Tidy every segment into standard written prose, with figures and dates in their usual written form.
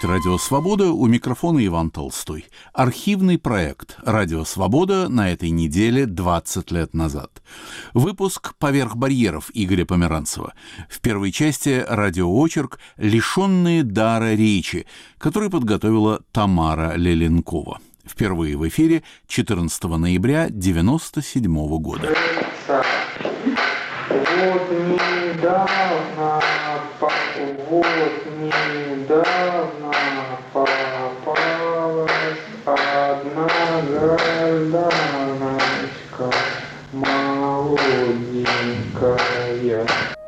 говорит «Радио Свобода», у микрофона Иван Толстой. Архивный проект «Радио Свобода» на этой неделе 20 лет назад. Выпуск «Поверх барьеров» Игоря Померанцева. В первой части радиоочерк «Лишенные дара речи», который подготовила Тамара Леленкова. Впервые в эфире 14 ноября 1997 года. Вот недавно попалась одна гражданочка молоденькая.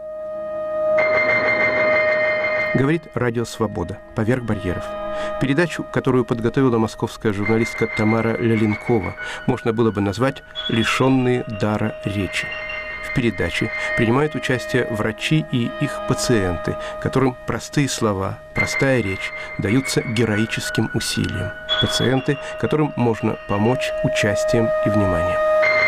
Говорит «Радио Свобода. Поверх барьеров». Передачу, которую подготовила московская журналистка Тамара Леленкова, можно было бы назвать «Лишенные дара речи». В передаче принимают участие врачи и их пациенты, которым простые слова, простая речь даются героическим усилием. Пациенты, которым можно помочь участием и вниманием.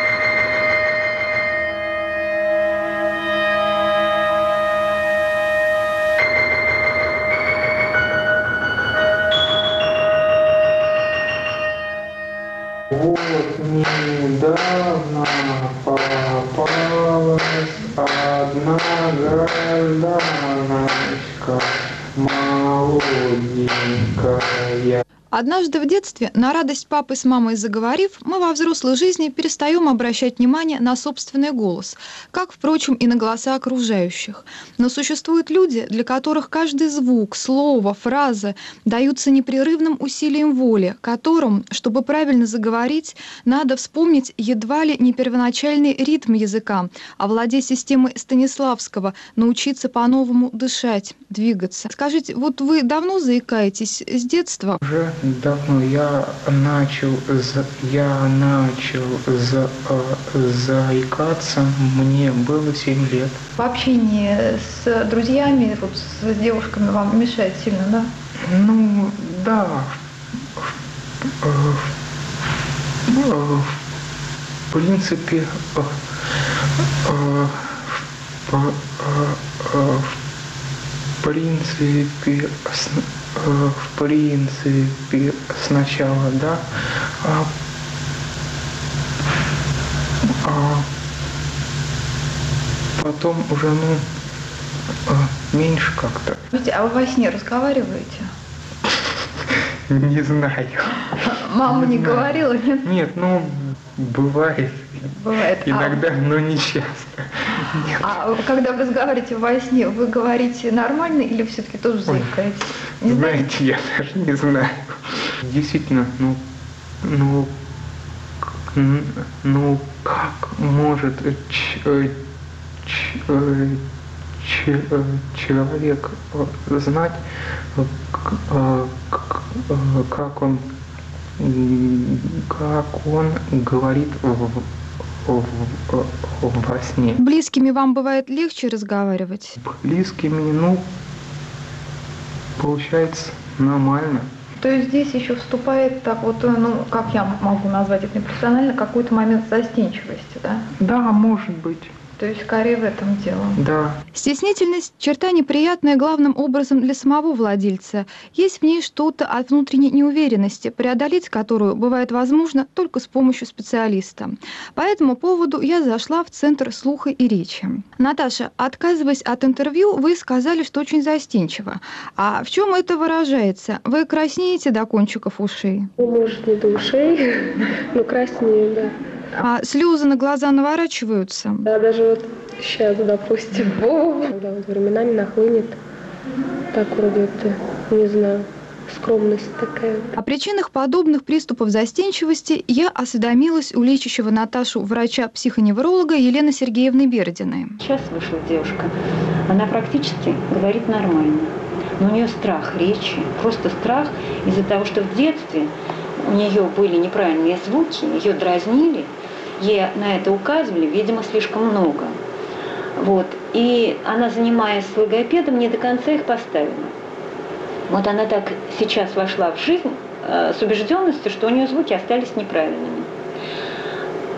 Вот недавно попалась одна гражданочка молоденькая. Однажды в детстве, на радость папы с мамой заговорив, мы во взрослой жизни перестаем обращать внимание на собственный голос, как, впрочем, и на голоса окружающих. Но существуют люди, для которых каждый звук, слово, фраза даются непрерывным усилием воли, которым, чтобы правильно заговорить, надо вспомнить едва ли не первоначальный ритм языка, овладеть системой Станиславского, научиться по-новому дышать, двигаться. Скажите, вот вы давно заикаетесь с детства? Уже давно я начал заикаться, мне было 7 лет. В общении с друзьями, вот, с девушками вам мешает сильно, да? Ну, да. В принципе, сначала, да, а потом уже, меньше как-то. А вы во сне разговариваете? Не знаю. Мама не говорила, нет? Нет, бывает. Бывает. Иногда, но не часто. Нет. А когда вы разговариваете во сне, вы говорите нормально или все-таки тоже заикаетесь? Знаете, я даже не знаю. Действительно, как может человек знать, как он говорит во сне. Близкими вам бывает легче разговаривать? Близкими, получается нормально. То есть здесь еще вступает так вот, как я могу назвать это непрофессионально, какой-то момент застенчивости, да? Да, может быть. То есть скорее в этом дело. Да. Стеснительность – черта неприятная главным образом для самого владельца. Есть в ней что-то от внутренней неуверенности, преодолеть которую бывает возможно только с помощью специалиста. По этому поводу я зашла в Центр слуха и речи. Наташа, отказываясь от интервью, вы сказали, что очень застенчиво. А в чем это выражается? Вы краснеете до кончиков ушей? Может, не до ушей, но краснею, да. А слезы на глаза наворачиваются? Да, даже вот сейчас, допустим, когда вот временами нахлынет, так вроде это, не знаю, скромность такая. О причинах подобных приступов застенчивости я осведомилась у лечащего Наташу врача-психоневролога Елены Сергеевны Бердиной. Сейчас вышла девушка, она практически говорит нормально, но у нее страх речи, просто страх из-за того, что в детстве у нее были неправильные звуки, ее дразнили, ей на это указывали, видимо, слишком много. Вот. И она, занимаясь с логопедом, не до конца их поставила. Вот она так сейчас вошла в жизнь с убежденностью, что у нее звуки остались неправильными. В принципе,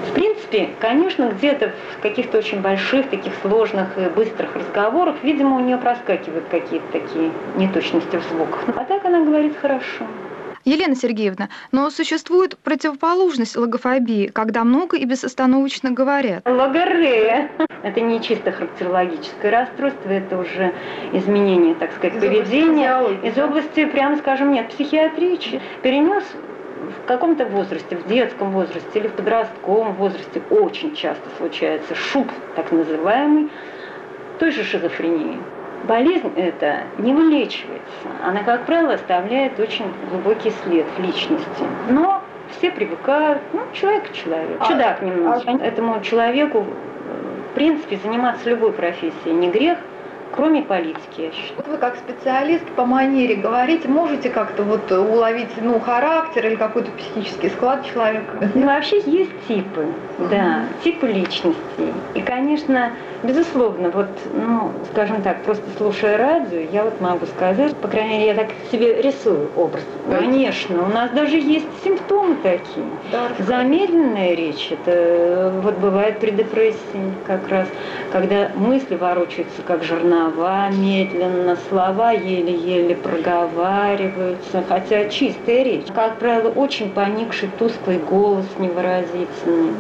принципе, конечно, где-то в каких-то очень больших, таких сложных и быстрых разговорах, видимо, у нее проскакивают какие-то такие неточности в звуках. А так она говорит хорошо. Елена Сергеевна, но существует противоположность логофобии, когда много и безостановочно говорят. Логорея. Это не чисто характерологическое расстройство, это уже изменение, так сказать, поведения. Из области, прямо скажем, нет, психиатрии. Перенес в каком-то возрасте, в детском возрасте или в подростковом возрасте очень часто случается шуб, так называемый, той же шизофрении. Болезнь эта не вылечивается. Она, как правило, оставляет очень глубокий след в личности. Но все привыкают, человек к человеку. Чудак немножко. Этому человеку, в принципе, заниматься любой профессией не грех, кроме политики, я считаю. Вы как специалист по манере говорите, можете как-то уловить характер или какой-то психический склад человека? Вообще есть типы, да, типы личностей. И, конечно, безусловно, скажем так, просто слушая радио, я могу сказать, по крайней мере, я так себе рисую образ. Конечно, у нас даже есть симптомы такие. Да, замедленная речь, это бывает при депрессии как раз, когда мысли ворочаются как жернова, медленно, слова еле-еле проговариваются, хотя чистая речь. Как правило, очень поникший, тусклый голос невыразительный.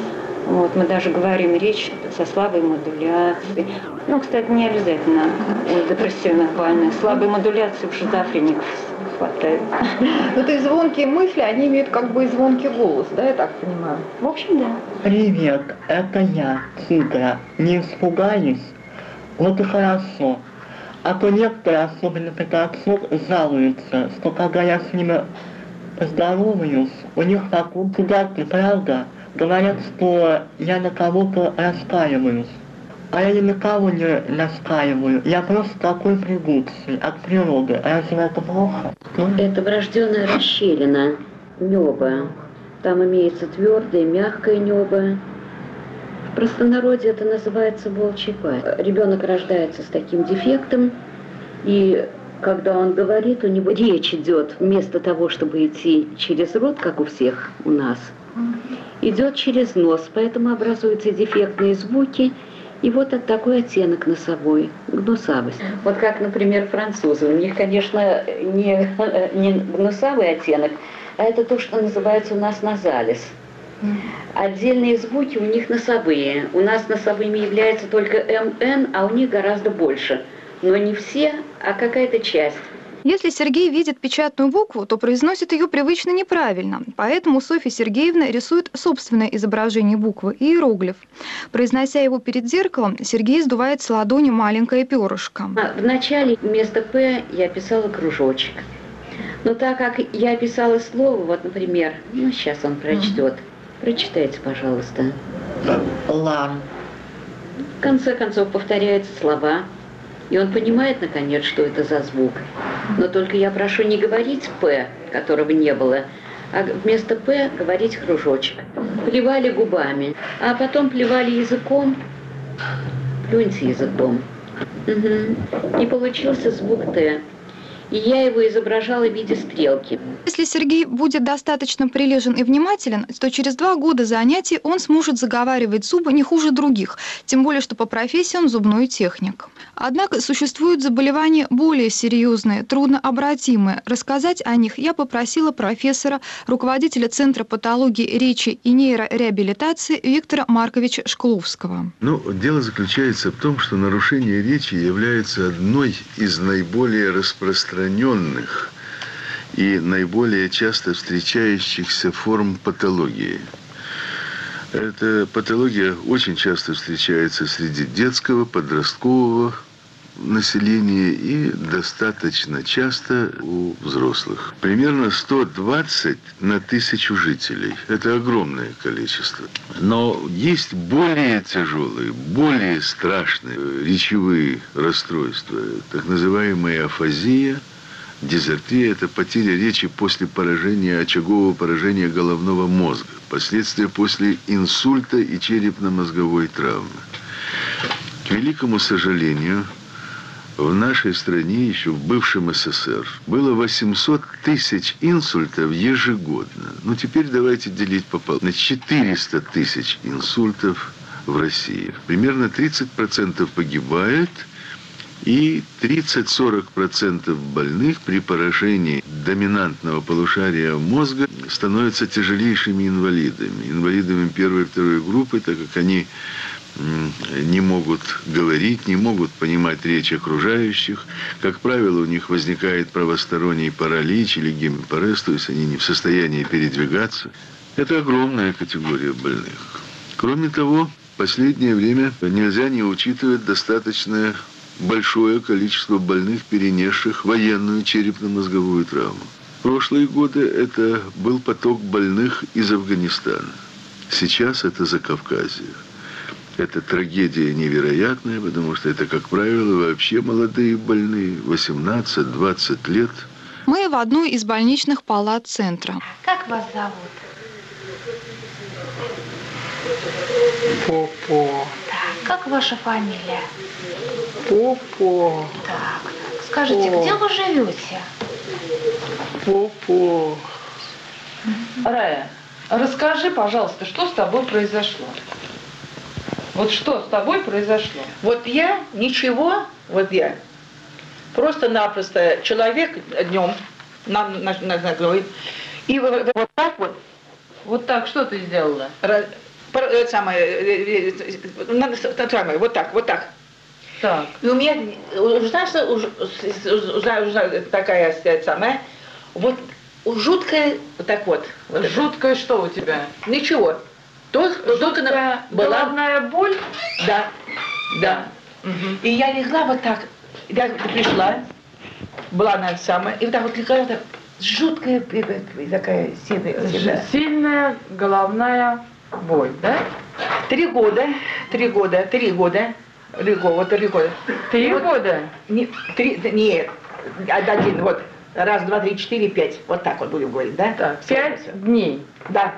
Мы даже говорим речь со слабой модуляцией. Кстати, не обязательно у депрессивных больных. Слабой модуляции у шизофреников хватает. То есть звонкие мысли, они имеют и звонкий голос, да, я так понимаю? В общем, да. Привет, это я, Тигра. Не испугались? Вот и хорошо. А то некоторые, особенно пятачок, жалуются, что когда я с ними поздороваюсь, у них так чудаки, правда? Говорят, что я на кого-то раскаиваюсь. А я ни на кого не раскаиваю. Я просто такой пригубший от природы. Разве это плохо? Это врожденная расщелина неба. Там имеется твердое, мягкое небо. В простонародье это называется волчий пасть. Ребенок рождается с таким дефектом, и когда он говорит, у него речь идет вместо того, чтобы идти через рот, как у всех у нас, идет через нос, поэтому образуются дефектные звуки, и от такой оттенок носовой, гнусавость. Вот как, например, французы, у них, конечно, не гнусавый оттенок, а это то, что называется у нас назалис. Отдельные звуки у них носовые. У нас носовыми является только МН, а у них гораздо больше. Но не все, а какая-то часть. Если Сергей видит печатную букву, то произносит ее привычно неправильно. Поэтому Софья Сергеевна рисует собственное изображение буквы, иероглиф. Произнося его перед зеркалом, Сергей сдувает с ладони маленькое перышко. Вначале вместо «П» я писала кружочек. Но так как я писала слово, например, сейчас он прочтет. Прочитайте, пожалуйста. Лам. В конце концов повторяются слова. И он понимает, наконец, что это за звук. Но только я прошу не говорить «П», которого не было, а вместо «П» говорить кружочек. Плевали губами, а потом плевали языком. Плюньте языком. И получился звук «Т». И я его изображала в виде стрелки. Если Сергей будет достаточно прилежен и внимателен, то через 2 года занятий он сможет заговаривать зубы не хуже других, тем более, что по профессии он зубной техник. Однако существуют заболевания более серьезные, труднообратимые. Рассказать о них я попросила профессора, руководителя Центра патологии речи и нейрореабилитации Виктора Марковича Шкловского. Дело заключается в том, что нарушение речи является одной из наиболее распространенных и наиболее часто встречающихся форм патологии. Эта патология очень часто встречается среди детского, подросткового населения и достаточно часто у взрослых. Примерно 120 на 1000 жителей. Это огромное количество. Но есть более тяжелые, более страшные речевые расстройства, так называемая афазия, дизартрия – это потеря речи после очагового поражения головного мозга, последствия после инсульта и черепно-мозговой травмы. К великому сожалению, в нашей стране, еще в бывшем СССР, было 800 тысяч инсультов ежегодно. Ну, теперь давайте делить пополам. 400 тысяч инсультов в России. Примерно 30% погибает, и 30-40% больных при поражении доминантного полушария мозга становятся тяжелейшими инвалидами. Инвалидами первой и второй группы, так как они не могут говорить, не могут понимать речь окружающих. Как правило, у них возникает правосторонний паралич или гемипарез, то есть они не в состоянии передвигаться. Это огромная категория больных. Кроме того, в последнее время нельзя не учитывать достаточно большое количество больных, перенесших военную черепно-мозговую травму. В прошлые годы это был поток больных из Афганистана. Сейчас это Закавказье. Это трагедия невероятная, потому что это, как правило, вообще молодые больные, 18-20 лет. Мы в одной из больничных палат центра. Как вас зовут? Попо. Так, как ваша фамилия? Попо. Так, скажите, где вы живете? Попо. Рая, расскажи, пожалуйста, что с тобой произошло? Вот что с тобой произошло? Вот я ничего, вот я просто-напросто человек днем на голове, и вот так вот. Вот так, что ты сделала? Вот так. Так. И у меня, уже такая самая, вот жуткая, вот так вот. Жуткая что у тебя? Ничего. Жуткая головная боль? Да. Угу. И я легла вот так, я пришла, была она самая, и вот так вот легла, вот так, жуткая такая сильная головная боль, да? 3 года. 3 года. 3 года? Нет, 1, вот. 1, 2, 3, 4, 5. Вот так вот будем говорить, да? Так, 5 дней. Да.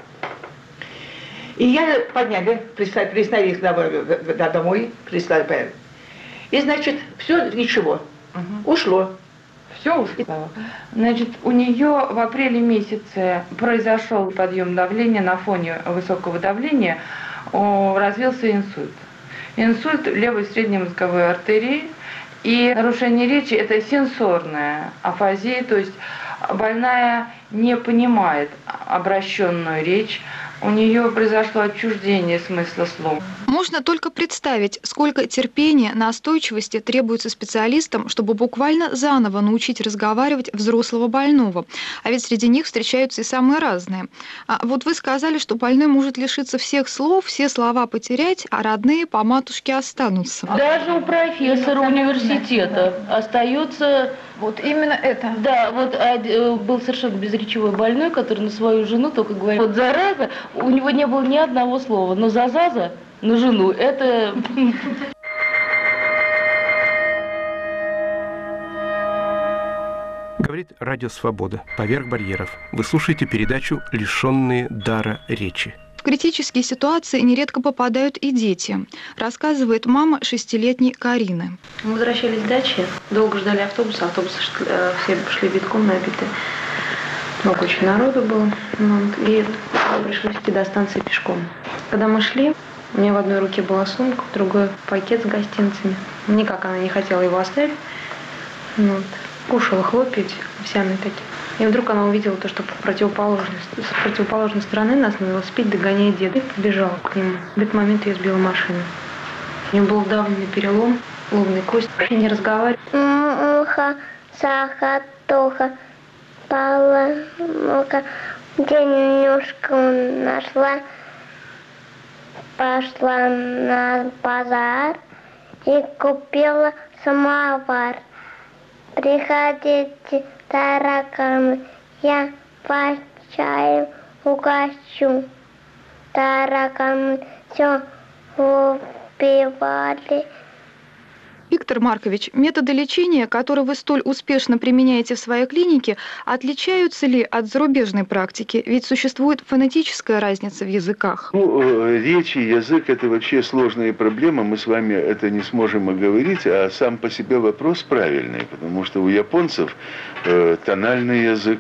И я подняли, приставили их домой, приставили. И, значит, все, ничего. Ушло. Все ушло. Значит, у нее в апреле месяце произошел подъем давления на фоне высокого давления, развился инсульт. Инсульт левой среднемозговой артерии и нарушение речи – это сенсорная афазия, то есть больная не понимает обращенную речь, у нее произошло отчуждение смысла слов. Можно только представить, сколько терпения, настойчивости требуется специалистам, чтобы буквально заново научить разговаривать взрослого больного. А ведь среди них встречаются и самые разные. Вот вы сказали, что больной может лишиться всех слов, все слова потерять, а родные по матушке останутся. Даже у профессора университета остается... Вот именно это. Да, вот был совершенно безречевой больной, который на свою жену только говорил, вот зараза, у него не было ни одного слова, но зазаза на жену, это... Говорит Радио Свобода. Поверх барьеров. Вы слушаете передачу «Лишенные дара речи». В критические ситуации нередко попадают и дети, рассказывает мама 6-летней Карины. Мы возвращались с дачи, долго ждали автобуса все шли битком набиты. Много очень народу было, и пришлось идти до станции пешком. Когда мы шли, у меня в одной руке была сумка, в другой пакет с гостинцами. Никак она не хотела его оставить. Кушала хлопья овсяные такие. И вдруг она увидела то, что с противоположной стороны нас на велосипеде догоняет дед. И побежала к нему. В этот момент ее сбила машина. У него был давленный перелом, лобной кости. Я не разговаривала. Муха, саха, тоха, пала, муха. Денежку нашла. Пошла на базар и купила самовар. Приходите, тараканы, я вас чаем угощу. Тараканы все убивали, Виктор Маркович, методы лечения, которые вы столь успешно применяете в своей клинике, отличаются ли от зарубежной практики? Ведь существует фонетическая разница в языках. Речь и язык – это вообще сложная проблема. Мы с вами это не сможем оговорить, а сам по себе вопрос правильный, потому что у японцев тональный язык,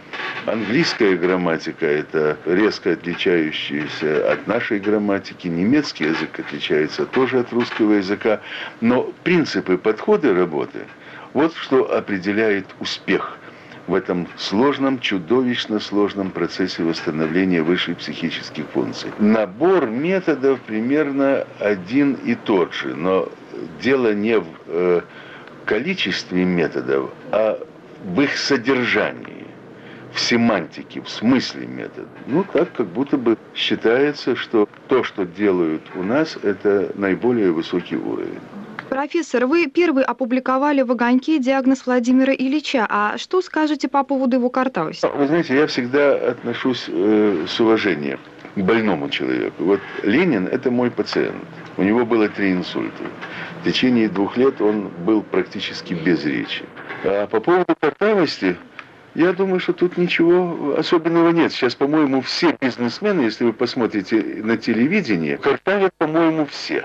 английская грамматика – это резко отличающаяся от нашей грамматики. Немецкий язык отличается тоже от русского языка. Но принципы, подходы работы – вот что определяет успех в этом сложном, чудовищно сложном процессе восстановления высших психических функций. Набор методов примерно один и тот же, но дело не в количестве методов, а в их содержании. В семантике, в смысле метода. Так как будто бы считается, что то, что делают у нас, это наиболее высокий уровень. Профессор, вы первый опубликовали в «Огоньке» диагноз Владимира Ильича. А что скажете по поводу его картавости? Вы знаете, я всегда отношусь с уважением к больному человеку. Вот Ленин – это мой пациент. У него было 3 инсульта. В течение 2 лет он был практически без речи. А по поводу картавости... Я думаю, что тут ничего особенного нет. Сейчас, по-моему, все бизнесмены, если вы посмотрите на телевидение, картавят, по-моему, все.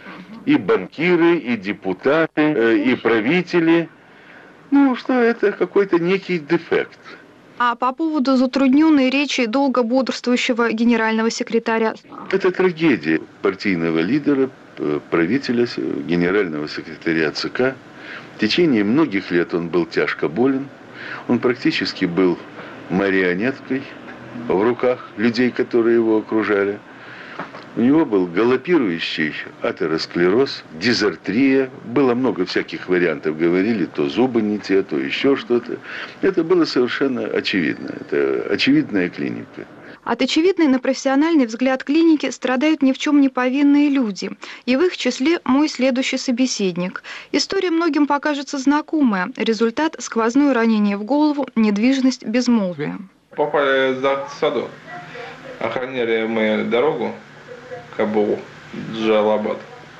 И банкиры, и депутаты, и правители. Что это какой-то некий дефект. А по поводу затрудненной речи долго бодрствующего генерального секретаря? Это трагедия партийного лидера, правителя, генерального секретаря ЦК. В течение многих лет он был тяжко болен. Он практически был марионеткой в руках людей, которые его окружали. У него был галопирующий атеросклероз, дизартрия. Было много всяких вариантов. Говорили, то зубы не те, то еще что-то. Это было совершенно очевидно. Это очевидная клиника. От очевидной на профессиональный взгляд клиники страдают ни в чем не повинные люди. И в их числе мой следующий собеседник. История многим покажется знакомая. Результат – сквозное ранение в голову, недвижность, безмолвие. Попали в саду. Охраняли мы дорогу Кабул, Джалабад.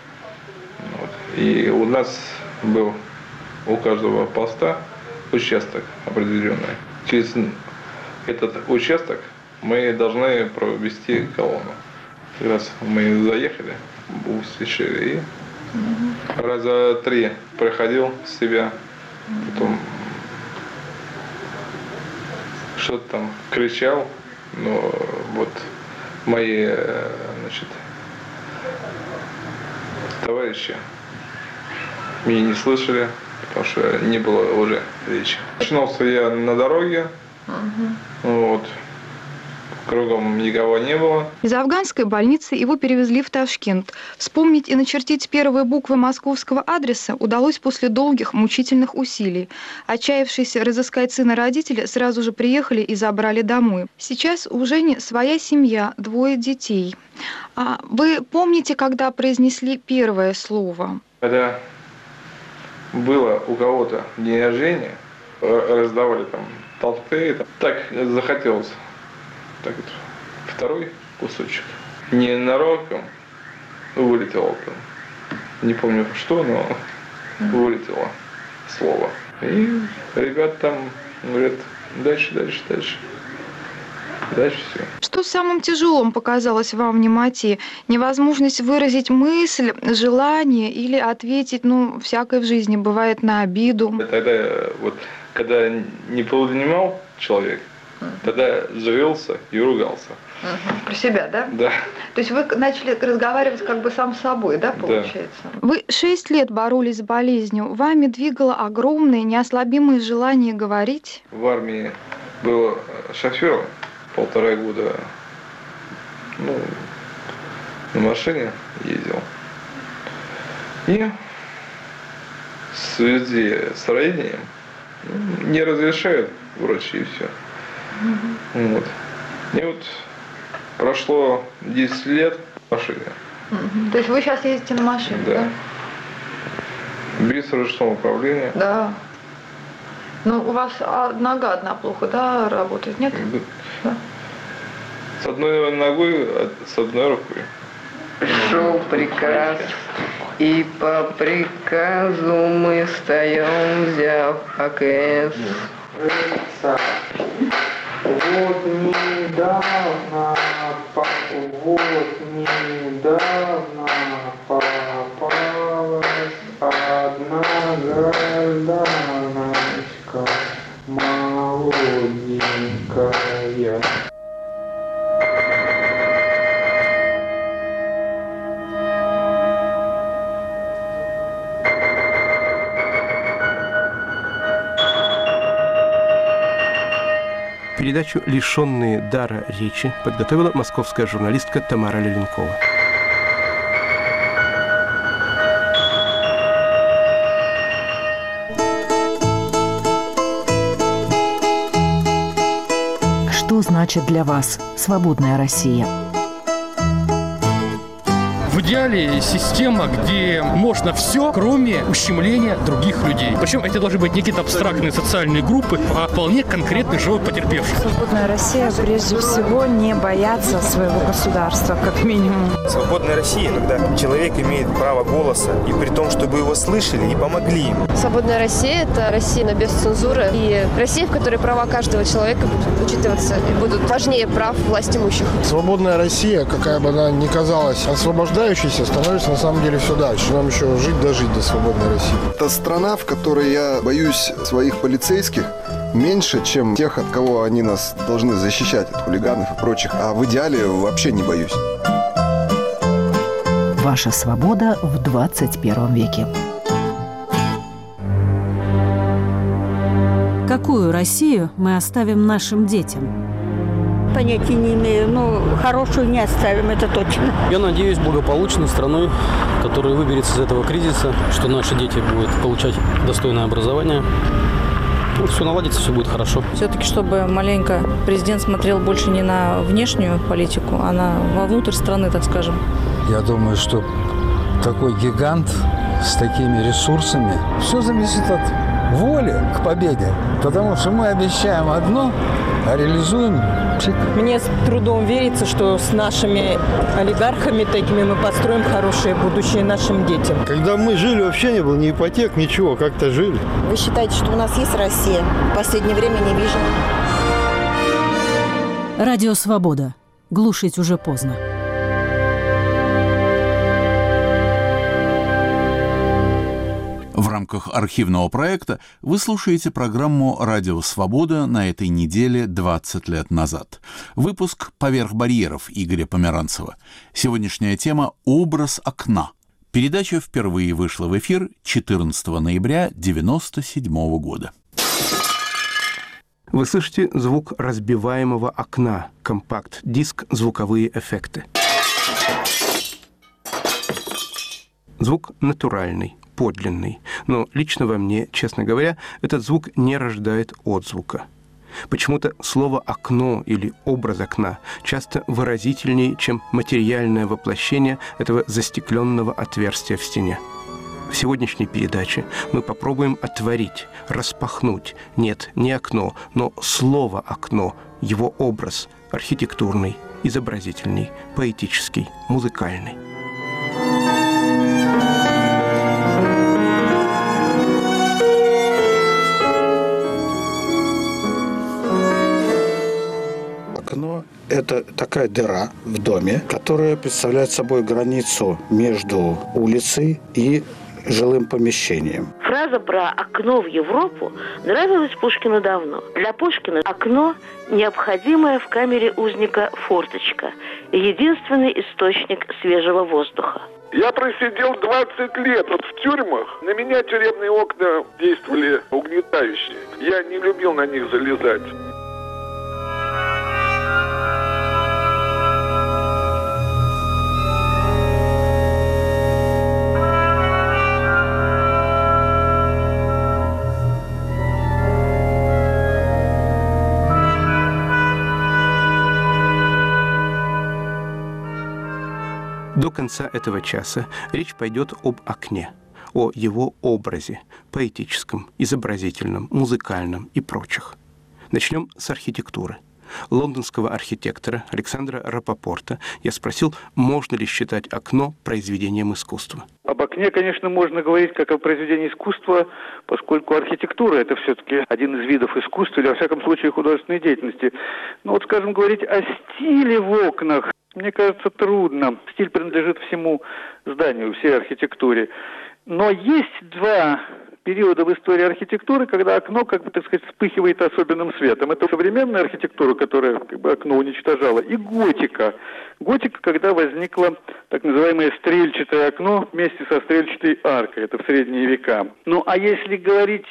И у нас был у каждого поста участок определенный. Через этот участок мы должны провести колонну. Как раз мы заехали, услышали, и раза 3 проходил себя, потом что-то там кричал, но вот мои, товарищи меня не слышали, потому что не было уже речи. Очнулся я на дороге, кругом никого не было. Из афганской больницы его перевезли в Ташкент. Вспомнить и начертить первые буквы московского адреса удалось после долгих, мучительных усилий. Отчаявшиеся разыскать сына родители сразу же приехали и забрали домой. Сейчас у Жени своя семья, 2 детей. А вы помните, когда произнесли первое слово? Когда было у кого-то день рождения, раздавали там торты, так захотелось. Так вот, 2 кусочек. Ненароком вылетело там. Не помню что, но вылетело слово. И ребята там говорят, дальше. Дальше все. Что самым тяжелым показалось вам в немоте? Невозможность выразить мысль, желание или ответить, всякое в жизни бывает, на обиду? Тогда вот, когда не понимал человек, тогда завелся и ругался. Про себя, да? Да. То есть вы начали разговаривать как бы сам с собой, да, получается? Да. Вы 6 лет боролись с болезнью. Вами двигало огромное, неослабимое желание говорить? В армии был шофером 1,5 года. На машине ездил. И в связи с ранением не разрешают врачи, и все. Вот. И вот прошло 10 лет в машине. То есть вы сейчас ездите на машине, да? Без ручного управления. Да. Ну, у вас нога одна плохо, да, работает, нет? Да. С одной ногой, с одной рукой. Пришел приказ, и по приказу мы встаем, взяв АКС. Вот недавно попалась одна гражданочка молоденькая. Передачу «Лишенные дара речи» подготовила московская журналистка Тамара Леленкова. Что значит для вас свободная Россия? В идеале система, где можно все, кроме ущемления других людей. Причем это должны быть не какие-то абстрактные социальные группы, а вполне конкретный живой потерпевший. Свободная Россия прежде всего не бояться своего государства, как минимум. Свободная Россия, когда человек имеет право голоса, и при том, чтобы его слышали и помогли ему. Свободная Россия – это Россия без цензуры и Россия, в которой права каждого человека будут учитываться и будут важнее прав власть имущих. Свободная Россия, какая бы она ни казалась освобождающей, становится на самом деле все дальше. Нам еще жить до свободной России. Это страна, в которой я боюсь своих полицейских меньше, чем тех, от кого они нас должны защищать, от хулиганов и прочих. А в идеале вообще не боюсь. Ваша свобода в 21 веке. Какую Россию мы оставим нашим детям? Понятия не имею, но хорошую не оставим, это точно. Я надеюсь благополучной страной, которая выберется из этого кризиса, что наши дети будут получать достойное образование. Все наладится, все будет хорошо. Все-таки, чтобы маленько президент смотрел больше не на внешнюю политику, а вовнутрь страны, так скажем. Я думаю, что такой гигант с такими ресурсами, все зависит от воли к победе. Потому что мы обещаем одно, а реализуем пшик. Мне с трудом верится, что с нашими олигархами такими мы построим хорошее будущее нашим детям. Когда мы жили, вообще не было ни ипотек, ничего, как-то жили. Вы считаете, что у нас есть Россия? В последнее время не вижу. Радио «Свобода». Глушить уже поздно. В рамках архивного проекта вы слушаете программу «Радио Свобода» на этой неделе 20 лет назад. Выпуск «Поверх барьеров» Игоря Померанцева. Сегодняшняя тема «Образ окна». Передача впервые вышла в эфир 14 ноября 1997 года. Вы слышите звук разбиваемого окна, компакт-диск, звуковые эффекты. Звук натуральный, подлинный, но лично во мне, честно говоря, этот звук не рождает отзвука. Почему-то слово «окно» или «образ окна» часто выразительнее, чем материальное воплощение этого застекленного отверстия в стене. В сегодняшней передаче мы попробуем отворить, распахнуть, нет, не окно, но слово «окно», его образ архитектурный, изобразительный, поэтический, музыкальный. Окно – это такая дыра в доме, которая представляет собой границу между улицей и жилым помещением. Фраза про окно в Европу нравилась Пушкину давно. Для Пушкина окно – необходимая в камере узника форточка, единственный источник свежего воздуха. Я просидел 20 лет в тюрьмах. На меня тюремные окна действовали угнетающе. Я не любил на них залезать. До конца этого часа речь пойдет об окне, о его образе, поэтическом, изобразительном, музыкальном и прочих. Начнем с архитектуры. Лондонского архитектора Александра Рапопорта я спросил, можно ли считать окно произведением искусства. Об окне, конечно, можно говорить как о произведении искусства, поскольку архитектура – это все-таки один из видов искусства, или, во всяком случае, художественной деятельности. Но вот, скажем, говорить о стиле в окнах, мне кажется, трудно. Стиль принадлежит всему зданию, всей архитектуре. Но есть два периода в истории архитектуры, когда окно, вспыхивает особенным светом. Это современная архитектура, которая окно уничтожала, и готика. Готика, когда возникло так называемое стрельчатое окно вместе со стрельчатой аркой. Это в средние века. Ну, а если говорить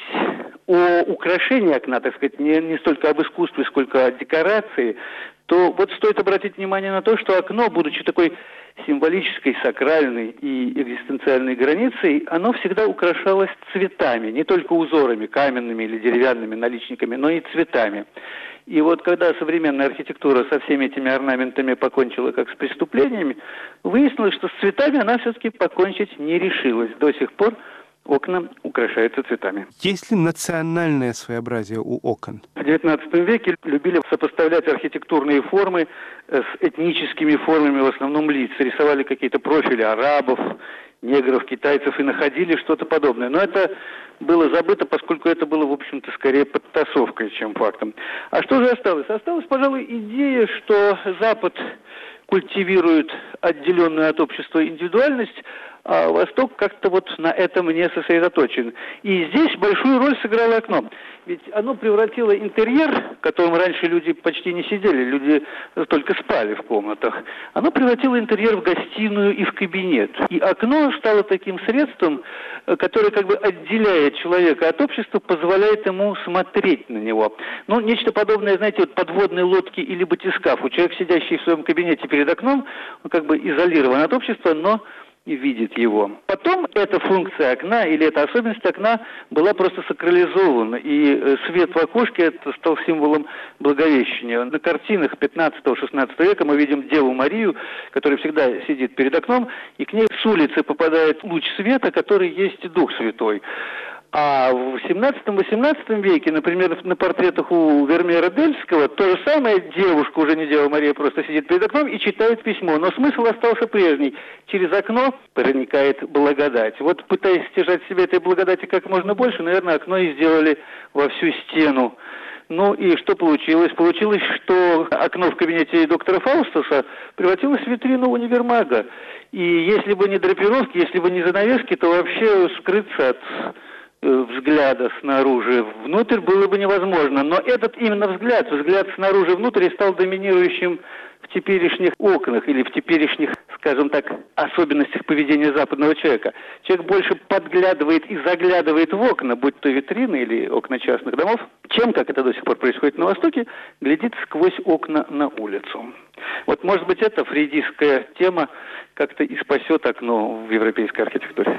о украшении окна, не столько об искусстве, сколько о декорации, то вот стоит обратить внимание на то, что окно, будучи такой символической, сакральной и экзистенциальной границей, оно всегда украшалось цветами, не только узорами, каменными или деревянными наличниками, но и цветами. И вот когда современная архитектура со всеми этими орнаментами покончила как с преступлениями, выяснилось, что с цветами она все-таки покончить не решилась. До сих пор окна украшаются цветами. Есть ли национальное своеобразие у окон? В XIX веке любили сопоставлять архитектурные формы с этническими формами, в основном лиц. Рисовали какие-то профили арабов, негров, китайцев и находили что-то подобное. Но это было забыто, поскольку это было, в общем-то, скорее подтасовкой, чем фактом. А что же осталось? Осталась, пожалуй, идея, что Запад культивирует отделенную от общества индивидуальность, а Восток как-то вот на этом не сосредоточен. И здесь большую роль сыграло окно. Ведь оно превратило интерьер, в котором раньше люди почти не сидели, люди только спали в комнатах, оно превратило интерьер в гостиную и в кабинет. И окно стало таким средством, которое отделяет человека от общества, позволяет ему смотреть на него. Ну, нечто подобное, знаете, вот подводной лодки или батискафу. Человек, сидящий в своем кабинете перед окном, он изолирован от общества, но и видит его. Потом эта функция окна или эта особенность окна была просто сакрализована, и свет в окошке это стал символом Благовещения. На картинах 15-16 века мы видим Деву Марию, которая всегда сидит перед окном, и к ней с улицы попадает луч света, который есть Дух Святой. А в 17-18 веке, например, на портретах у Вермеера Дельского, то же самое, девушка, уже не Дева Мария, просто сидит перед окном и читает письмо. Но смысл остался прежний. Через окно проникает благодать. Вот, пытаясь стяжать себе этой благодати как можно больше, наверное, окно и сделали во всю стену. Ну и что получилось? Получилось, что окно в кабинете доктора Фаустуса превратилось в витрину универмага. И если бы не драпировки, если бы не занавески, то вообще скрыться от взгляда снаружи внутрь было бы невозможно. Но этот именно взгляд снаружи внутрь стал доминирующим в теперешних окнах или в теперешних, скажем так, особенностях поведения западного человека. Человек больше подглядывает и заглядывает в окна, будь то витрины или окна частных домов, чем, как это до сих пор происходит на Востоке, глядит сквозь окна на улицу. Вот, может быть, эта фрейдистская тема как-то и спасет окно в европейской архитектуре.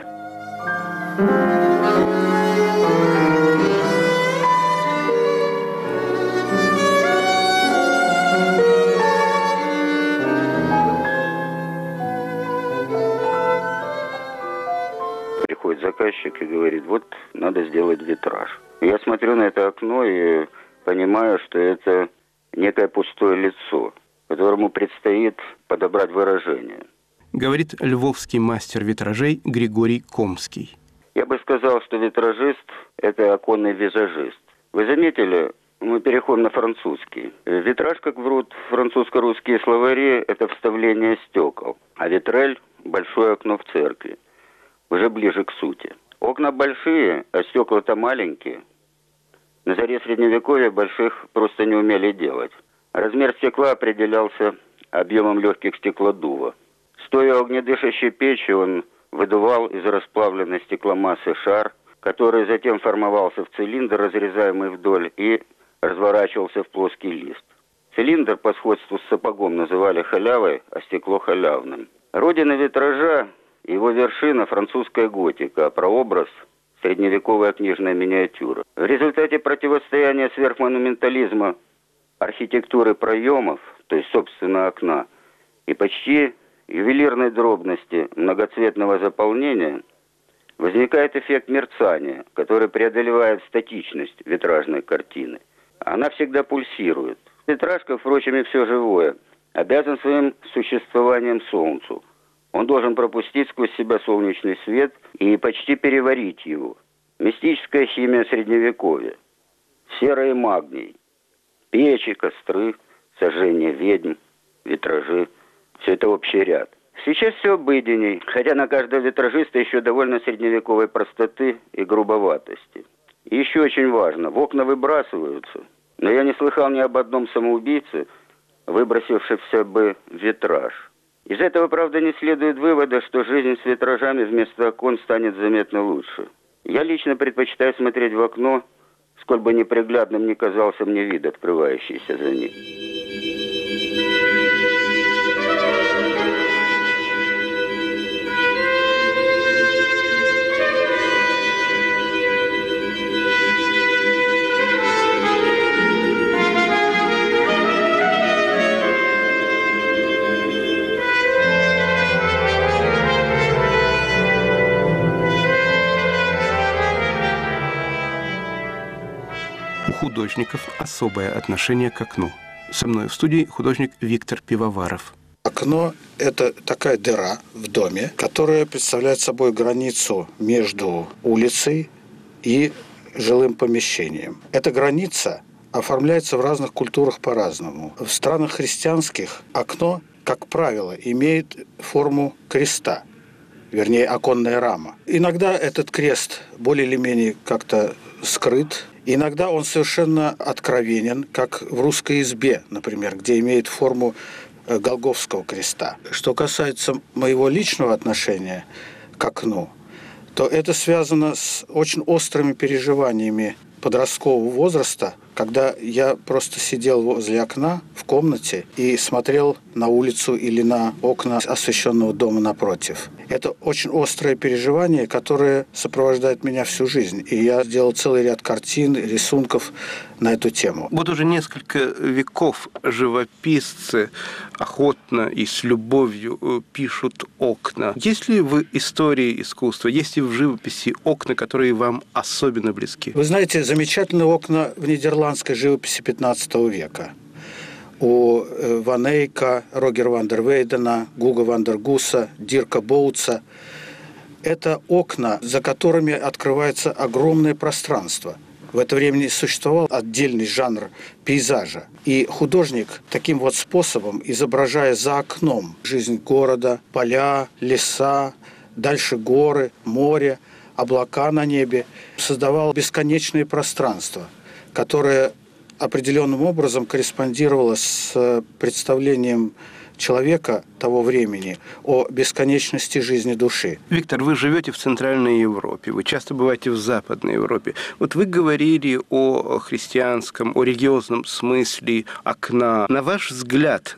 Приходит заказчик и говорит, вот надо сделать витраж. Я смотрю на это окно и понимаю, что это некое пустое лицо, которому предстоит подобрать выражение. Говорит львовский мастер витражей Григорий Комский. Я бы сказал, что витражист – это оконный визажист. Вы заметили, мы переходим на французский. Витраж, как врут французско-русские словари, это вставление стекол. А витраль – большое окно в церкви. Уже ближе к сути. Окна большие, а стекла-то маленькие. На заре Средневековья больших просто не умели делать. Размер стекла определялся объемом легких стеклодува. Стоя у огнедышащей печи, он выдувал из расплавленной стекломассы шар, который затем формовался в цилиндр, разрезаемый вдоль, и разворачивался в плоский лист. Цилиндр по сходству с сапогом называли халявой, а стекло халявным. Родина витража, его вершина – французская готика, а прообраз – средневековая книжная миниатюра. В результате противостояния сверхмонументализма архитектуры проемов, то есть, собственно, окна, и почти ювелирной дробности многоцветного заполнения, возникает эффект мерцания, который преодолевает статичность витражной картины. Она всегда пульсирует, Витраж, как, впрочем, и все живое, обязан своим существованием солнцу. Он должен пропустить сквозь себя солнечный свет и почти переварить его. Мистическая химия Средневековья. Сера и магний. Печи, костры, сожжение ведьм, витражи. Все это общий ряд. Сейчас все обыденней, хотя на каждого витражиста еще довольно средневековой простоты и грубоватости. И еще очень важно, в окна выбрасываются. Но я не слыхал ни об одном самоубийце, выбросившемся бы в витраж. Из этого, правда, не следует вывода, что жизнь с витражами вместо окон станет заметно лучше. Я лично предпочитаю смотреть в окно, сколь бы неприглядным ни казался мне вид, открывающийся за ним. Художников особое отношение к окну. Со мной в студии художник Виктор Пивоваров. Окно – это такая дыра в доме, которая представляет собой границу между улицей и жилым помещением. Эта граница оформляется в разных культурах по-разному. В странах христианских окно, как правило, имеет форму креста, вернее, оконная рама. Иногда этот крест более или менее как-то скрыт. Иногда он совершенно откровенен, как в русской избе, например, где имеет форму Голгофского креста. Что касается моего личного отношения к окну, то это связано с очень острыми переживаниями подросткового возраста, когда я просто сидел возле окна в комнате и смотрел на улицу или на окна освещенного дома напротив. Это очень острое переживание, которое сопровождает меня всю жизнь. И я сделал целый ряд картин, рисунков на эту тему. Вот уже несколько веков живописцы охотно и с любовью пишут окна. Есть ли в истории искусства, есть ли в живописи окна, которые вам особенно близки? Вы знаете, замечательные окна в нидерландской живописи XV века. У Ван Эйка, Рогера ван дер Вейдена, Гуга ван дер Гуса, Дирка Боутса. Это окна, за которыми открывается огромное пространство. В это время не существовал отдельный жанр пейзажа. И художник таким вот способом, изображая за окном жизнь города, поля, леса, дальше горы, море, облака на небе, создавал бесконечное пространство, которое определенным образом корреспондировало с представлением человека того времени о бесконечности жизни души. Виктор, вы живете в Центральной Европе, вы часто бываете в Западной Европе. Вот вы говорили о христианском, о религиозном смысле окна. На ваш взгляд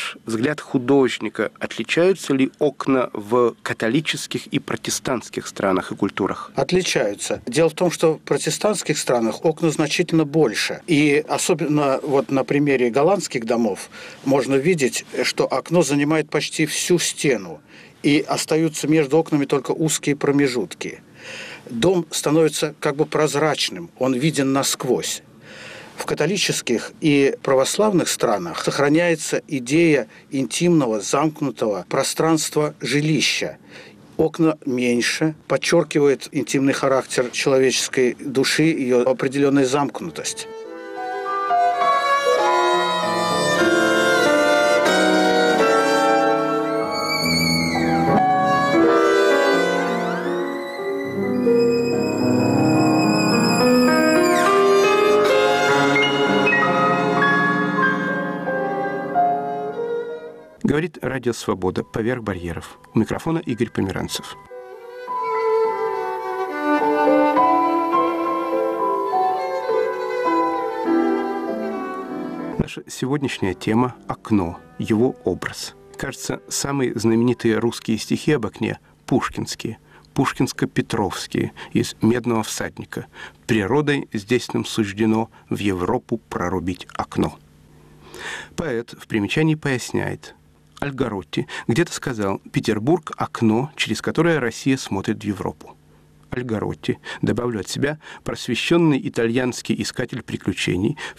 художника, отличаются ли окна в католических и протестантских странах и культурах? Отличаются. Дело в том, что в протестантских странах окна значительно больше. И особенно вот на примере голландских домов можно видеть, что окно занимает почти всю стену, и остаются между окнами только узкие промежутки. Дом становится как бы прозрачным, он виден насквозь. В католических и православных странах сохраняется идея интимного, замкнутого пространства жилища. Окна меньше, подчеркивает интимный характер человеческой души, ее определенная замкнутость. Говорит Радио Свобода «Поверх барьеров». У микрофона Игорь Померанцев. Наша сегодняшняя тема – окно, его образ. Кажется, самые знаменитые русские стихи об окне – пушкинские, пушкинско-петровские, из «Медного всадника». «Природой здесь нам суждено в Европу прорубить окно». Поэт в примечании поясняет – Альгаротти где-то сказал: «Петербург – окно, через которое Россия смотрит в Европу». Альгаротти, добавлю от себя, просвещенный итальянский искатель приключений, в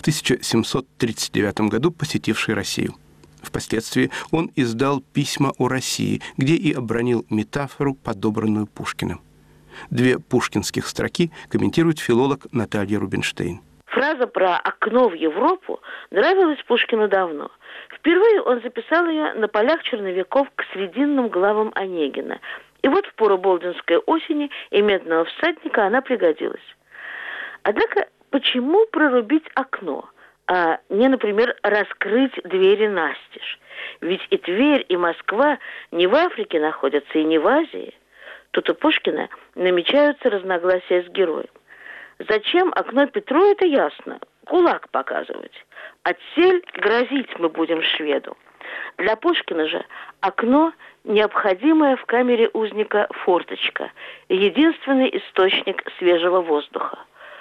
1739 году посетивший Россию. Впоследствии он издал «Письма о России», где и обронил метафору, подобранную Пушкиным. Две пушкинских строки комментирует филолог Наталья Рубинштейн. Фраза про окно в Европу нравилась Пушкину давно. Впервые он записал ее на полях черновиков к срединным главам Онегина. И вот в пору Болдинской осени и Медного всадника она пригодилась. Однако, почему прорубить окно, а не, например, раскрыть двери настежь? Ведь и Тверь, и Москва не в Африке находятся, и не в Азии. Тут у Пушкина намечаются разногласия с героем. Зачем окно Петру, это ясно. Кулак показывать. Отсель грозить мы будем шведу. Для Пушкина же окно – необходимая в камере узника форточка, единственный источник свежего воздуха.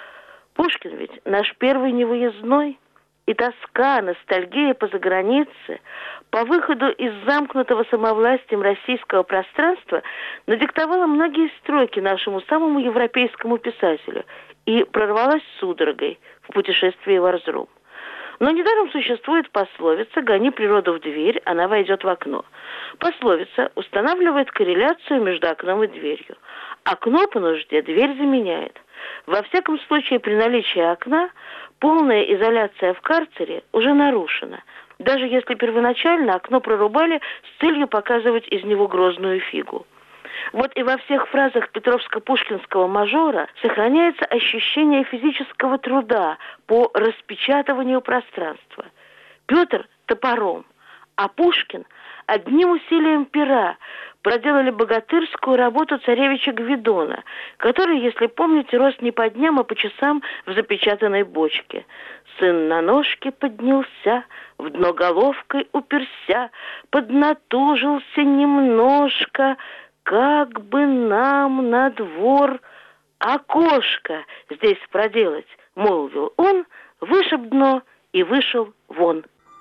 Пушкин ведь наш первый невыездной, и тоска, ностальгия по загранице, по выходу из замкнутого самовластием российского пространства надиктовала многие строки нашему самому европейскому писателю и прорвалась судорогой в путешествии в Эрзрум. Но недаром существует пословица «Гони природу в дверь, она войдет в окно». Пословица устанавливает корреляцию между окном и дверью. Окно по нужде дверь заменяет. Во всяком случае, при наличии окна полная изоляция в карцере уже нарушена, даже если первоначально окно прорубали с целью показывать из него грозную фигу. Вот и во всех фразах петровско-пушкинского мажора сохраняется ощущение физического труда по распечатыванию пространства. Петр – топором, а Пушкин – одним усилием пера проделали богатырскую работу царевича Гвидона, который, если помните, рос не по дням, а по часам в запечатанной бочке. Сын на ножки поднялся, в дно головкой уперся, поднатужился немножко, как бы нам на двор окошко здесь проделать, молвил он, вышиб дно и вышел вон.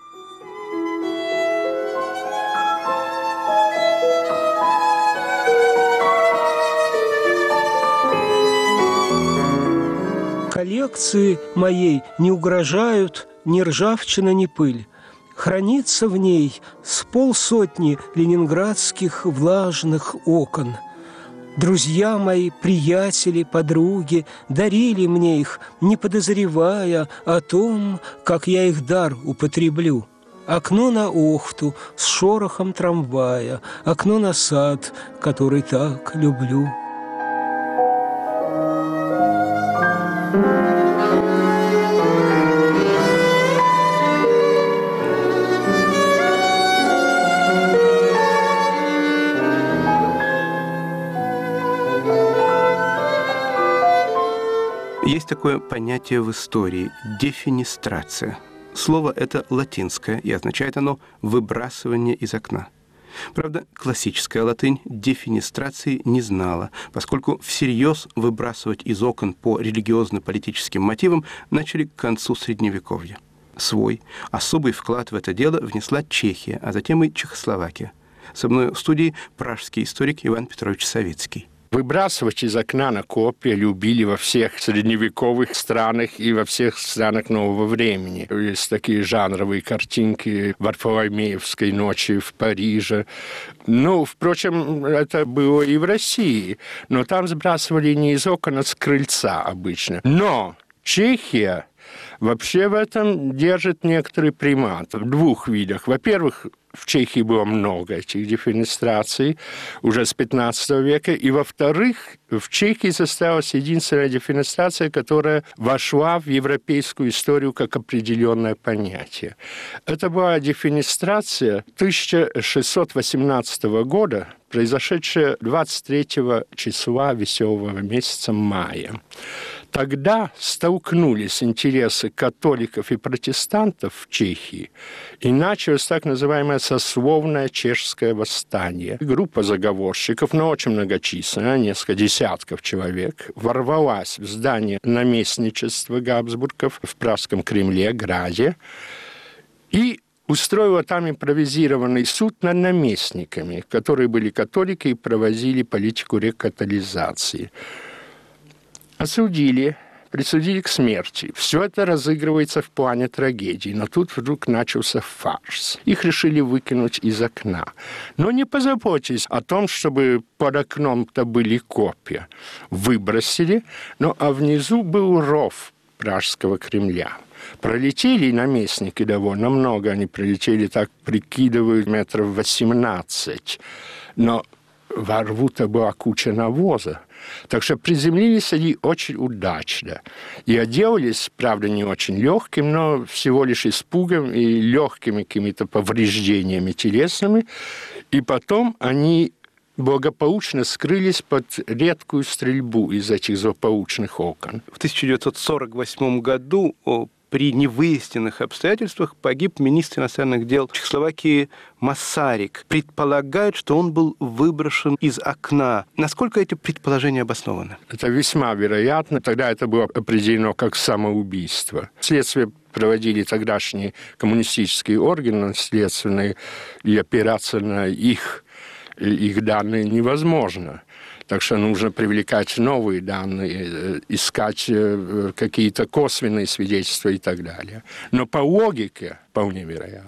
Коллекции моей не угрожают ни ржавчина, ни пыль. Хранится в ней с полсотни ленинградских влажных окон. Друзья мои, приятели, подруги дарили мне их, не подозревая о том, как я их дар употреблю. Окно на Охту с шорохом трамвая, окно на сад, который так люблю. Есть такое понятие в истории – дефенестрация. Слово это латинское, и означает оно «выбрасывание из окна». Правда, классическая латынь дефенестрации не знала, поскольку всерьез выбрасывать из окон по религиозно-политическим мотивам начали к концу Средневековья. Свой особый вклад в это дело внесла Чехия, а затем и Чехословакия. Со мной в студии пражский историк Иван Петрович Савицкий. Выбрасывать из окна на копья любили во всех средневековых странах и во всех странах нового времени. Есть такие жанровые картинки Варфоломеевской ночи в Париже. Ну, впрочем, это было и в России. Но там сбрасывали не из окон, а с крыльца обычно. Но Чехия вообще в этом держит некоторый примат в двух видах. Во-первых, в Чехии было много этих дефенестраций уже с 15 века. И, во-вторых, в Чехии состоялась единственная дефенестрация, которая вошла в европейскую историю как определенное понятие. Это была дефенестрация 1618 года, произошедшая 23 числа веселого месяца мая. Тогда столкнулись интересы католиков и протестантов в Чехии, и началось так называемое сословное чешское восстание. Группа заговорщиков, но очень многочисленная, несколько десятков человек, ворвалась в здание наместничества Габсбургов в Пражском Кремле, Граде, и устроила там импровизированный суд над наместниками, которые были католики и проводили политику рекатолизации. присудили к смерти. Все это разыгрывается в плане трагедии, но тут вдруг начался фарс. Их решили выкинуть из окна. Но не позаботились о том, чтобы под окном-то были копья. Выбросили, а внизу был ров Пражского Кремля. Пролетели наместники довольно много, они пролетели, так прикидывают, 18 метров. Но во рву-то была куча навоза. Так что приземлились они очень удачно. И отделались, правда, не очень легким, но всего лишь испугом и легкими какими-то повреждениями телесными. И потом они благополучно скрылись под редкую стрельбу из этих злополучных окон. В 1948 году при невыясненных обстоятельствах погиб министр иностранных дел Чехословакии Масарик. Предполагают, что он был выброшен из окна. Насколько эти предположения обоснованы? Это весьма вероятно. Тогда это было определено как самоубийство. Следствие проводили тогдашние коммунистические органы следственные, и опираться на их данные невозможно. Так что нужно привлекать новые данные, искать какие-то косвенные свидетельства и так далее. Но по логике вполне вероятно.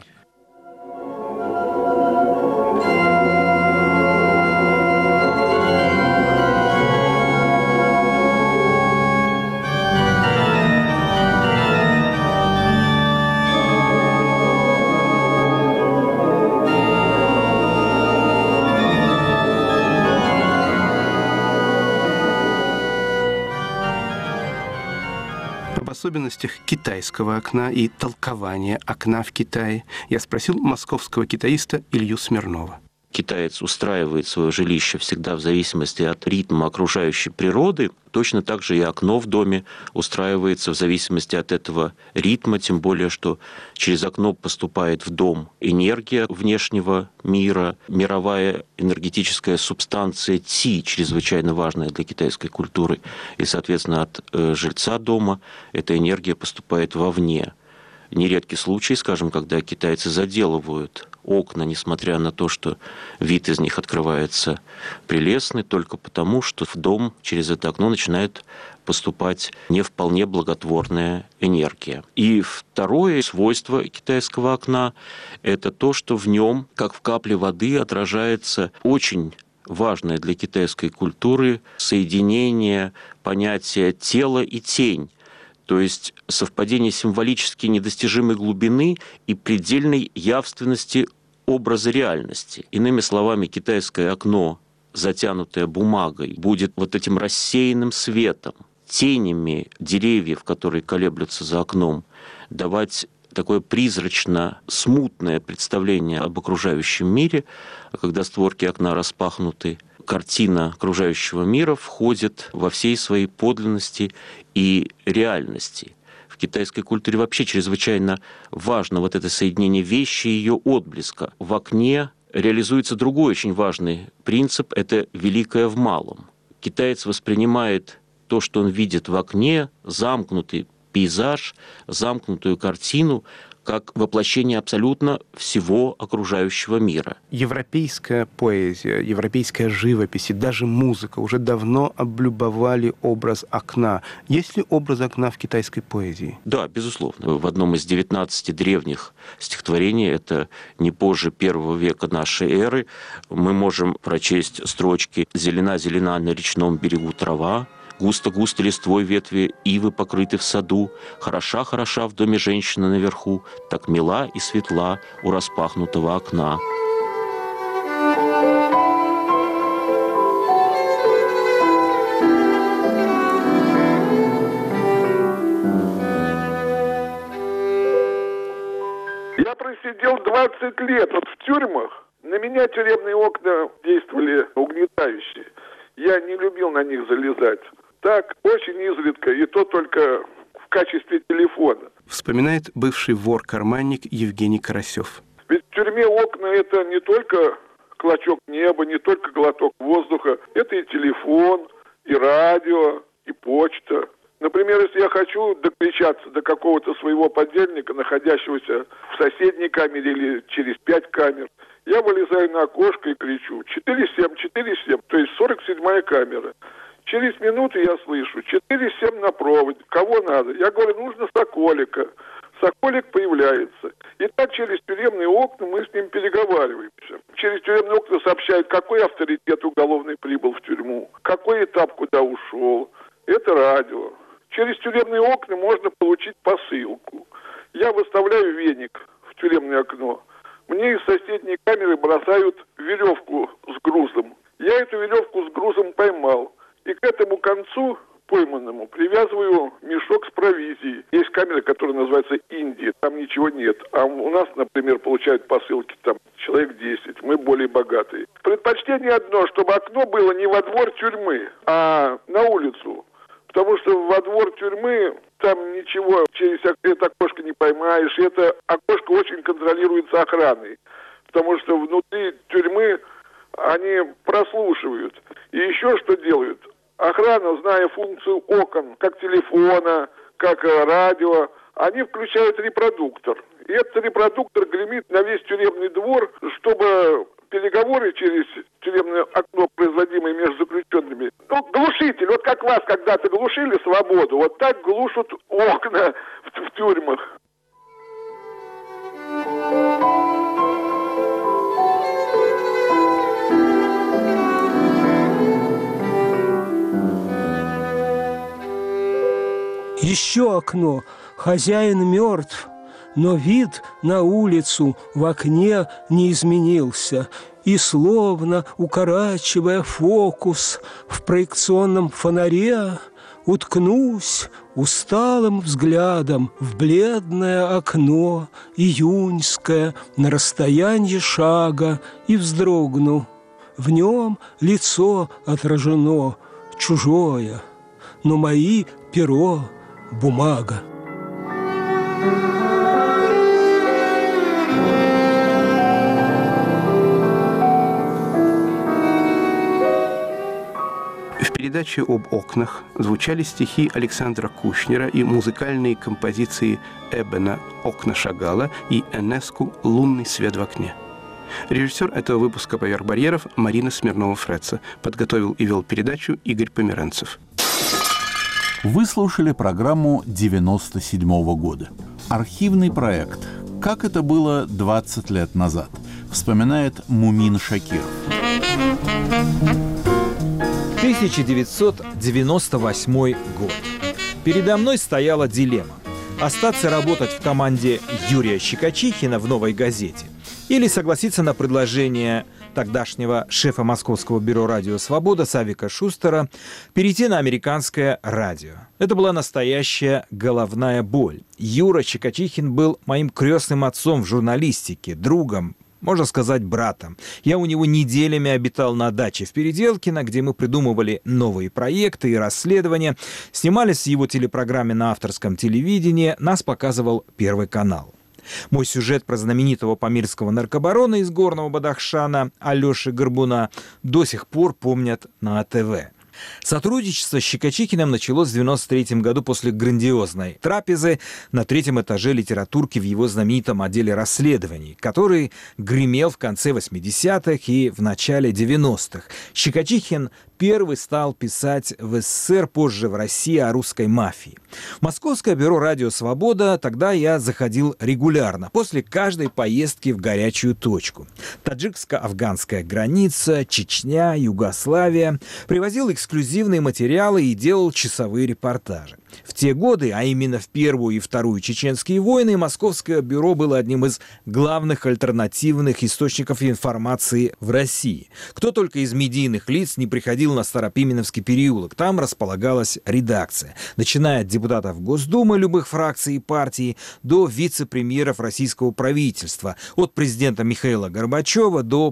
Об особенностях китайского окна и толкования окна в Китае я спросил московского китаиста Илью Смирнова. Китаец устраивает свое жилище всегда в зависимости от ритма окружающей природы, точно так же и окно в доме устраивается в зависимости от этого ритма, тем более, что через окно поступает в дом энергия внешнего мира, мировая энергетическая субстанция Ци, чрезвычайно важная для китайской культуры, и, соответственно, от жильца дома эта энергия поступает вовне. Нередкий случай, скажем, когда китайцы заделывают окна, несмотря на то, что вид из них открывается прелестный, только потому, что в дом через это окно начинает поступать не вполне благотворная энергия. И второе свойство китайского окна – это то, что в нем, как в капле воды, отражается очень важное для китайской культуры соединение понятия тела и тень. То есть совпадение символически недостижимой глубины и предельной явственности образа реальности. Иными словами, китайское окно, затянутое бумагой, будет вот этим рассеянным светом, тенями деревьев, которые колеблются за окном, давать такое призрачно-смутное представление об окружающем мире, а когда створки окна распахнуты, картина окружающего мира входит во всей своей подлинности и реальности. В китайской культуре вообще чрезвычайно важно вот это соединение вещи и ее отблеска. В окне реализуется другой очень важный принцип – это великое в малом. Китаец воспринимает то, что он видит в окне, замкнутый пейзаж, замкнутую картину, как воплощение абсолютно всего окружающего мира. Европейская поэзия, европейская живопись и даже музыка уже давно облюбовали образ окна. Есть ли образ окна в китайской поэзии? Да, безусловно. В одном из 19 древних стихотворений, это не позже 1 века нашей эры, мы можем прочесть строчки «Зелена-зелена на речном берегу трава», «Густо-густо листвой ветви ивы покрыты в саду, хороша-хороша в доме женщина наверху, так мила и светла у распахнутого окна». Я просидел 20 лет в тюрьмах. На меня тюремные окна действовали угнетающе. Я не любил на них залезать. Так, очень изредка, и то только в качестве телефона. Вспоминает бывший вор-карманник Евгений Карасев. Ведь в тюрьме окна – это не только клочок неба, не только глоток воздуха. Это и телефон, и радио, и почта. Например, если я хочу докричаться до какого-то своего подельника, находящегося в соседней камере или через 5 камер, я вылезаю на окошко и кричу: 4-7, 4-7, то есть 47-я камера. Через минуту я слышу, 4-7 на проводе, кого надо? Я говорю, нужно Соколика. Соколик появляется. И так через тюремные окна мы с ним переговариваемся. Через тюремные окна сообщают, какой авторитет уголовный прибыл в тюрьму, какой этап куда ушел. Это радио. Через тюремные окна можно получить посылку. Я выставляю веник в тюремное окно. Мне из соседней камеры бросают веревку с грузом. Я эту веревку с грузом поймал. И к этому концу пойманному привязываю мешок с провизией. Есть камера, которая называется Индия, там ничего нет. А у нас, например, получают посылки там человек 10, мы более богатые. Предпочтение одно, чтобы окно было не во двор тюрьмы, а на улицу. Потому что во двор тюрьмы там ничего через это окошко не поймаешь. Это окошко очень контролируется охраной. Потому что внутри тюрьмы они прослушивают. И еще что делают? Охрана, зная функцию окон, как телефона, как радио, они включают репродуктор. И этот репродуктор гремит на весь тюремный двор, чтобы переговоры через тюремное окно, производимые между заключенными, глушитель, вот как вас когда-то глушили свободу, вот так глушат окна в тюрьмах. Еще окно. Хозяин мертв, но вид на улицу в окне не изменился. И словно укорачивая фокус в проекционном фонаре, уткнусь усталым взглядом в бледное окно июньское на расстоянии шага и вздрогну. В нем лицо отражено чужое, но мои перо — бумага. В передаче об окнах звучали стихи Александра Кушнера и музыкальные композиции Эбена «Окна Шагала» и Энеску «Лунный свет в окне». Режиссер этого выпуска «Поверх барьеров» Марина Смирнова-Фреца. Подготовил и вел передачу Игорь Померанцев. Вы слушали программу 1997 года. Архивный проект «Как это было 20 лет назад», вспоминает Мумин Шакиров. 1998 год. Передо мной стояла дилемма: остаться работать в команде Юрия Щекочихина в «Новой газете» или согласиться на предложение тогдашнего шефа Московского бюро «Радио Свобода» Савика Шустера перейти на американское радио. Это была настоящая головная боль. Юра Щекочихин был моим крестным отцом в журналистике, другом, можно сказать, братом. Я у него неделями обитал на даче в Переделкино, где мы придумывали новые проекты и расследования, снимались в его телепрограмме на авторском телевидении, нас показывал Первый канал. Мой сюжет про знаменитого памирского наркобарона из Горного Бадахшана Алеши Горбуна до сих пор помнят на АТВ. Сотрудничество с Щекочихиным началось в 1993 году после грандиозной трапезы на 3-м этаже литературки в его знаменитом отделе расследований, который гремел в конце 80-х и в начале 90-х. Щекочихин первый стал писать в СССР, позже в России, о русской мафии. В Московское бюро «Радио Свобода» тогда я заходил регулярно, после каждой поездки в горячую точку. Таджикско-афганская граница, Чечня, Югославия. Привозил эксклюзивные материалы и делал часовые репортажи. В те годы, а именно в Первую и Вторую чеченские войны, Московское бюро было одним из главных альтернативных источников информации в России. Кто только из медийных лиц не приходил на Старопименовский переулок, там располагалась редакция. Начиная от депутатов Госдумы любых фракций и партий до вице-премьеров российского правительства, от президента Михаила Горбачева до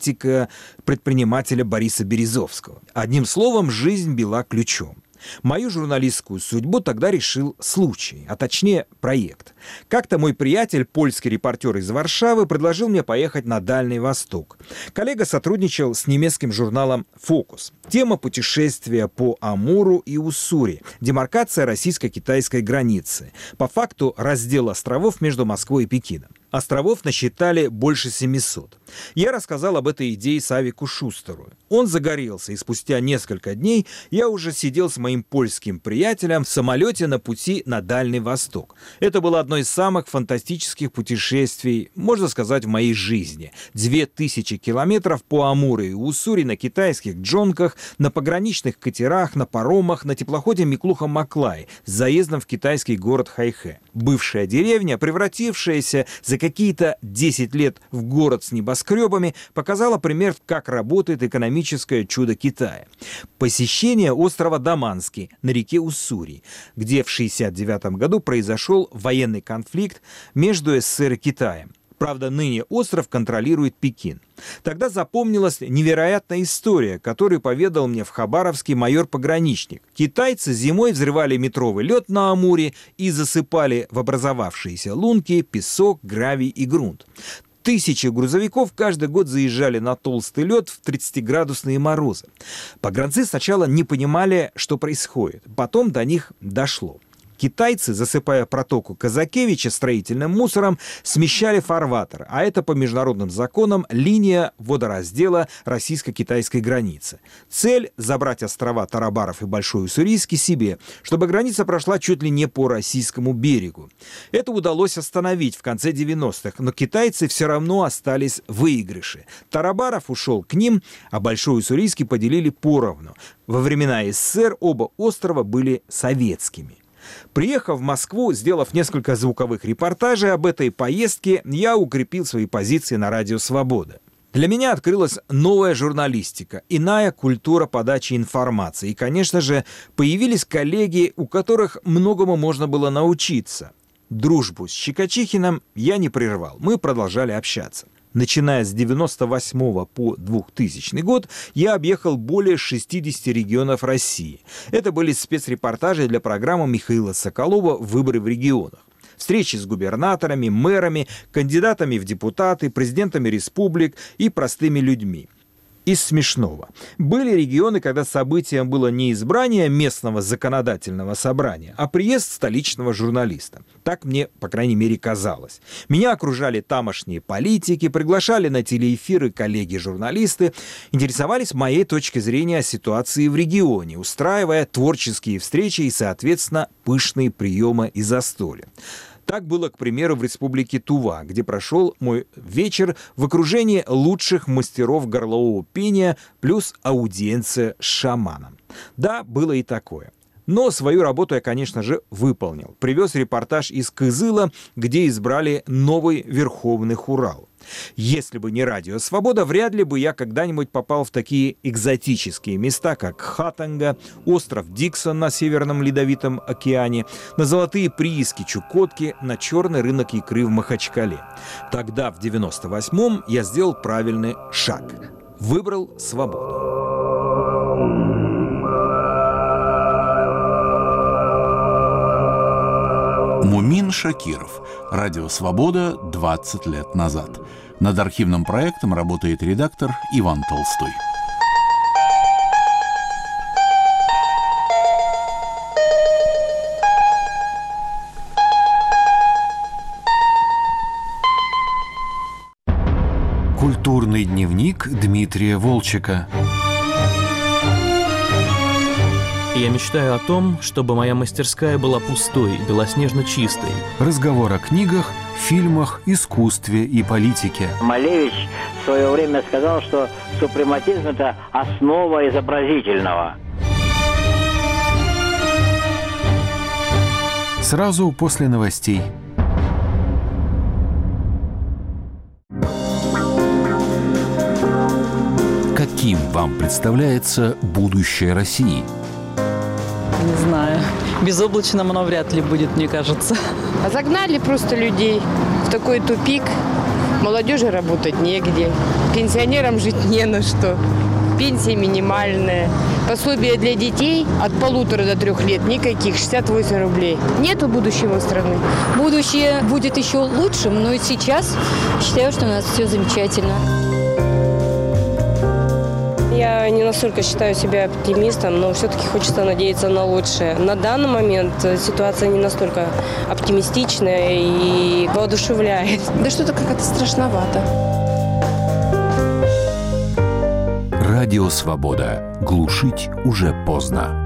политика-предпринимателя Бориса Березовского. Одним словом, жизнь била ключом. Мою журналистскую судьбу тогда решил случай, а точнее проект. Как-то мой приятель, польский репортер из Варшавы, предложил мне поехать на Дальний Восток. Коллега сотрудничал с немецким журналом «Фокус». Тема путешествия по Амуру и Уссури, демаркация российско-китайской границы. По факту раздел островов между Москвой и Пекином. Островов насчитали больше 700. Я рассказал об этой идее Савику Шустеру. Он загорелся, и спустя несколько дней я уже сидел с моим польским приятелем в самолете на пути на Дальний Восток. Это было одно из самых фантастических путешествий, можно сказать, в моей жизни. 2000 километров по Амуру и Уссури на китайских джонках, на пограничных катерах, на паромах, на теплоходе Миклуха-Маклай с заездом в китайский город Хайхэ. Бывшая деревня, превратившаяся за какие-то 10 лет в город с небоскребами, показала пример, как работает экономическое чудо Китая. Посещение острова Даманский на реке Уссури, где в 1969 году произошел военный конфликт между СССР и Китаем. Правда, ныне остров контролирует Пекин. Тогда запомнилась невероятная история, которую поведал мне в Хабаровске майор-пограничник. Китайцы зимой взрывали метровый лед на Амуре и засыпали в образовавшиеся лунки песок, гравий и грунт. Тысячи грузовиков каждый год заезжали на толстый лед в 30-градусные морозы. Погранцы сначала не понимали, что происходит. Потом до них дошло. Китайцы, засыпая протоку Казакевича строительным мусором, смещали фарватер, а это по международным законам линия водораздела российско-китайской границы. Цель – забрать острова Тарабаров и Большой Уссурийский себе, чтобы граница прошла чуть ли не по российскому берегу. Это удалось остановить в конце 90-х, но китайцы все равно остались в выигрыше. Тарабаров ушел к ним, а Большой Уссурийский поделили поровну. Во времена СССР оба острова были советскими. Приехав в Москву, сделав несколько звуковых репортажей об этой поездке, я укрепил свои позиции на радио «Свобода». Для меня открылась новая журналистика, иная культура подачи информации. И, конечно же, появились коллеги, у которых многому можно было научиться. Дружбу с Щекочихиным я не прервал, мы продолжали общаться. Начиная с 1998 по 2000 год я объехал более 60 регионов России. Это были спецрепортажи для программы Михаила Соколова «Выборы в регионах». Встречи с губернаторами, мэрами, кандидатами в депутаты, президентами республик и простыми людьми. Из смешного. Были регионы, когда событием было не избрание местного законодательного собрания, а приезд столичного журналиста. Так мне, по крайней мере, казалось. Меня окружали тамошние политики, приглашали на телеэфиры коллеги-журналисты, интересовались моей точкой зрения о ситуации в регионе, устраивая творческие встречи и, соответственно, пышные приемы и застолья. Так было, к примеру, в республике Тува, где прошел мой вечер в окружении лучших мастеров горлового пения плюс аудиенция с шаманом. Да, было и такое. Но свою работу я, конечно же, выполнил. Привез репортаж из Кызыла, где избрали новый Верховный Хурал. Если бы не радио «Свобода», вряд ли бы я когда-нибудь попал в такие экзотические места, как Хатанга, остров Диксон на Северном Ледовитом океане, на золотые прииски Чукотки, на черный рынок икры в Махачкале. Тогда, в 98-м, я сделал правильный шаг. Выбрал свободу. Мумин Шакиров. Радио «Свобода» 20 лет назад. Над архивным проектом работает редактор Иван Толстой. Культурный дневник Дмитрия Волчека. Я мечтаю о том, чтобы моя мастерская была пустой, белоснежно чистой. Разговор о книгах, фильмах, искусстве и политике. Малевич в свое время сказал, что супрематизм – это основа изобразительного. Сразу после новостей. Каким вам представляется будущее России? Не знаю. Безоблачным оно вряд ли будет, мне кажется. А загнали просто людей в такой тупик. Молодежи работать негде. Пенсионерам жить не на что. Пенсия минимальная. Пособие для детей от 1,5 до 3 лет никаких, 68 рублей. Нету будущего страны. Будущее будет еще лучшим, но и сейчас считаю, что у нас все замечательно. Я не настолько считаю себя оптимистом, но все-таки хочется надеяться на лучшее. На данный момент ситуация не настолько оптимистичная и воодушевляет. Да что-то как-то страшновато. Радио «Свобода». Глушить уже поздно.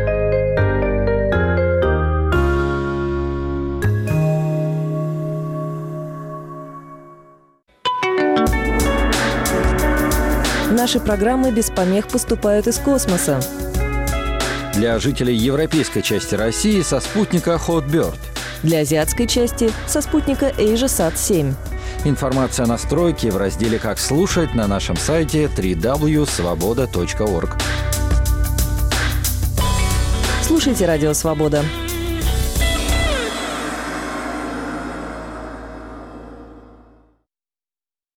Наши программы без помех поступают из космоса. Для жителей европейской части России со спутника Hotbird. Для азиатской части со спутника AsiaSat-7. Информация о настройке в разделе «Как слушать» на нашем сайте www.svoboda.org. Слушайте «Радио Свобода».